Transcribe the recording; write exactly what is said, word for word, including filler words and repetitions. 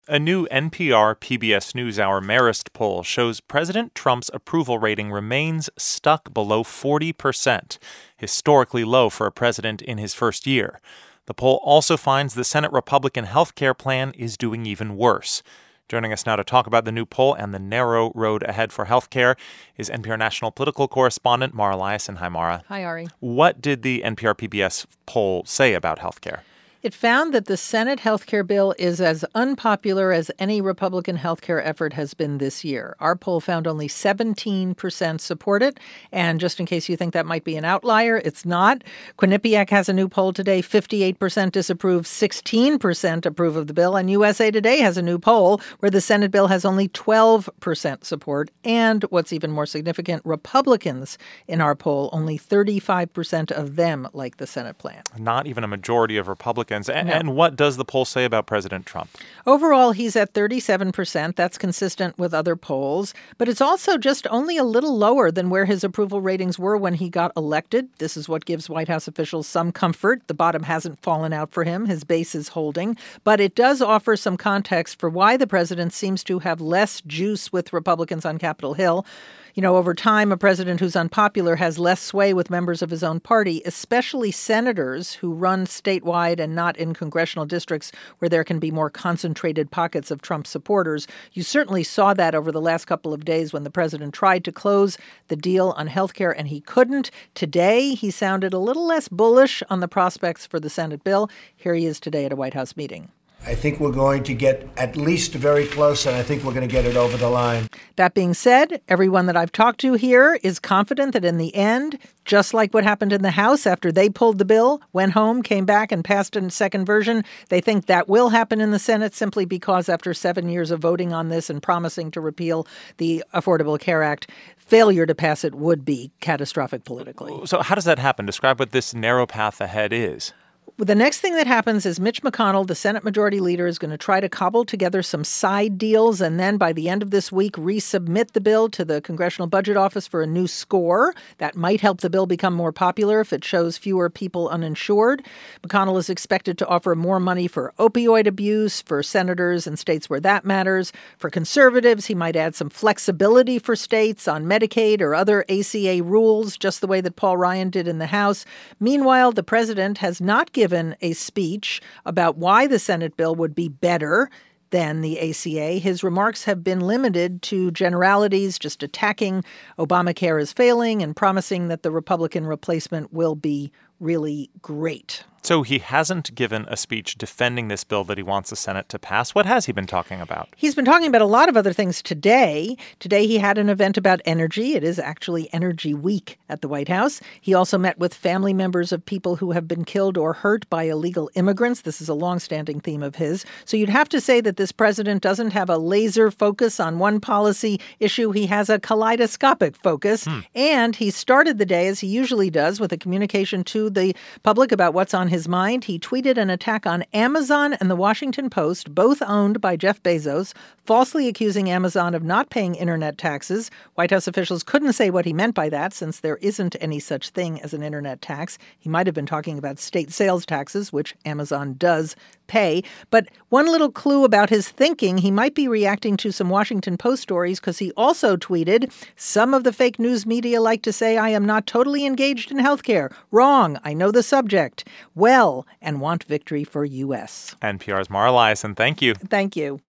A new N P R P B S NewsHour Marist poll shows President Trump's approval rating remains stuck below forty percent, historically low for a president in his first year. The poll also finds the Senate Republican health care plan is doing even worse. Joining us now to talk about the new poll and the narrow road ahead for health care is N P R national political correspondent Mara Liasson. Hi, Mara. Hi, Ari. What did the N P R P B S poll say about health care? It found that the Senate health care bill is as unpopular as any Republican health care effort has been this year. Our poll found only seventeen percent support it. And just in case you think that might be an outlier, it's not. Quinnipiac has a new poll today. fifty-eight percent disapprove, sixteen percent approve of the bill. And U S A Today has a new poll where the Senate bill has only twelve percent support. And what's even more significant, Republicans in our poll, only thirty-five percent of them like the Senate plan. Not even a majority of Republicans. And, no. and what does the poll say about President Trump? Overall, he's at thirty-seven percent. That's consistent with other polls. But it's also just only a little lower than where his approval ratings were when he got elected. This is what gives White House officials some comfort. The bottom hasn't fallen out for him. His base is holding. But it does offer some context for why the president seems to have less juice with Republicans on Capitol Hill. You know, over time, a president who's unpopular has less sway with members of his own party, especially senators who run statewide and not in congressional districts where there can be more concentrated pockets of Trump supporters. You certainly saw that over the last couple of days when the president tried to close the deal on health care and he couldn't. Today, he sounded a little less bullish on the prospects for the Senate bill. Here he is today at a White House meeting. I think we're going to get at least very close, and I think we're going to get it over the line. That being said, everyone that I've talked to here is confident that in the end, just like what happened in the House after they pulled the bill, went home, came back, and passed a second version, they think that will happen in the Senate simply because after seven years of voting on this and promising to repeal the Affordable Care Act, failure to pass it would be catastrophic politically. So how does that happen? Describe what this narrow path ahead is. The next thing that happens is Mitch McConnell, the Senate Majority Leader, is going to try to cobble together some side deals and then by the end of this week resubmit the bill to the Congressional Budget Office for a new score. That might help the bill become more popular if it shows fewer people uninsured. McConnell is expected to offer more money for opioid abuse for senators in states where that matters. For conservatives, he might add some flexibility for states on Medicaid or other A C A rules, just the way that Paul Ryan did in the House. Meanwhile, the president has not given given a speech about why the Senate bill would be better than the A C A. His remarks have been limited to generalities, just attacking Obamacare as failing and promising that the Republican replacement will be really great. So he hasn't given a speech defending this bill that he wants the Senate to pass. What has he been talking about? He's been talking about a lot of other things today. Today he had an event about energy. It is actually Energy Week at the White House. He also met with family members of people who have been killed or hurt by illegal immigrants. This is a longstanding theme of his. So you'd have to say that this president doesn't have a laser focus on one policy issue. He has a kaleidoscopic focus. Hmm. And he started the day, as he usually does, with a communication to the public about what's on his mind. He tweeted an attack on Amazon and the Washington Post, both owned by Jeff Bezos, falsely accusing Amazon of not paying internet taxes. White House officials couldn't say what he meant by that since there isn't any such thing as an internet tax. He might have been talking about state sales taxes, which Amazon does pay. But one little clue about his thinking, he might be reacting to some Washington Post stories because he also tweeted, some of the fake news media like to say I am not totally engaged in healthcare. Wrong. I know the subject well and want victory for U S. N P R's Mara Liasson, thank you. Thank you.